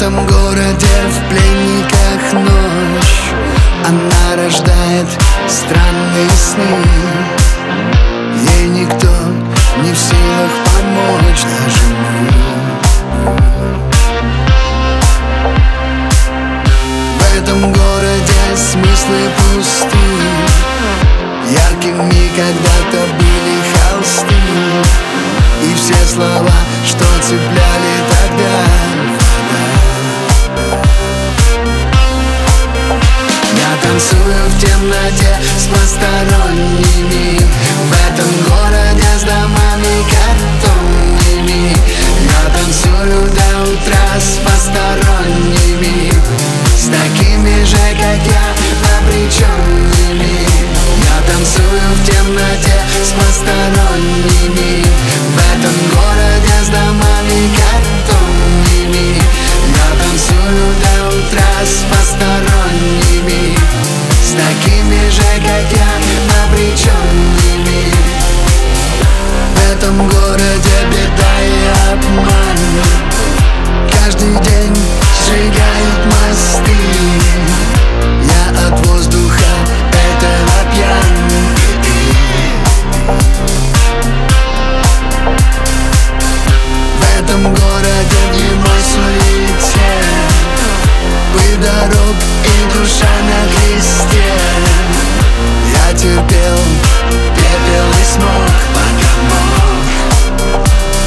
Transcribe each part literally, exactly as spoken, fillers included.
этом городе в пленниках ночь, она рождает странные сны. Ей никто не в силах помочь, даже мы. В этом городе смыслы пусты, яркими когда-то были холсты, и все слова, что цепляли тогда. Я танцую в темноте с посторонними, в этом городе с домами картонными. Я танцую до утра с посторонними, с такими же, как я, обреченными. Я танцую в темноте с посторонними, в этом городе с домами картонными. Я танцую до утра с посторонними, с такими же, как я, обреченными. В этом городе беда и обман, каждый день сжигают мосты. Я от воздуха этого пьян. В этом городе в немой суете, пыль дорог и душа на кресте. Я терпел пепел и смог, пока мог.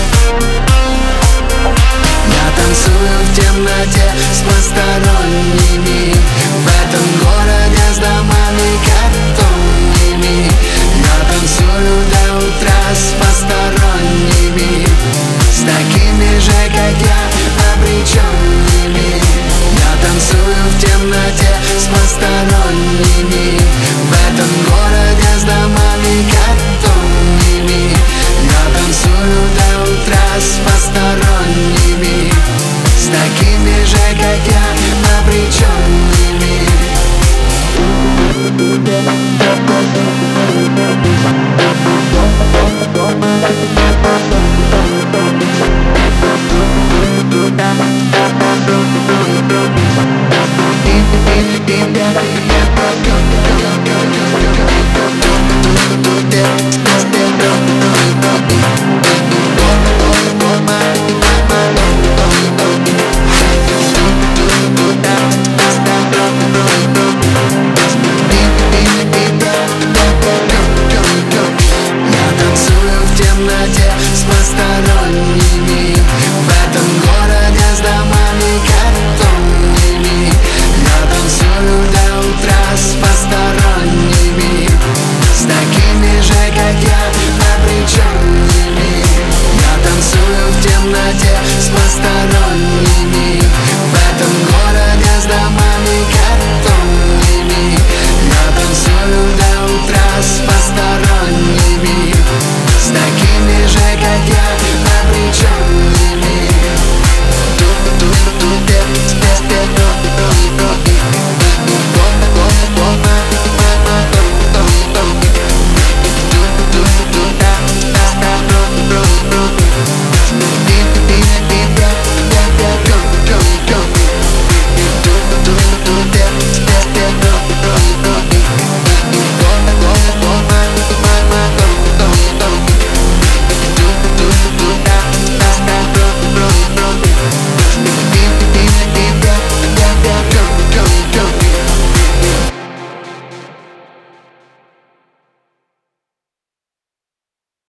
Я танцую в темноте с посторонними, в этом городе с домами картонными. Я танцую до утра с посторонними, с такими же, как я, обреченными. Я танцую в темноте с посторонними, в этом городе с домами картонными. Я танцую до утра с посторонними, с такими же, как я, обреченными. С посторонними, в этом городе с домами картонными. Я танцую до утра с посторонними, с такими же, как я, обреченными. Я танцую в темноте с посторонними.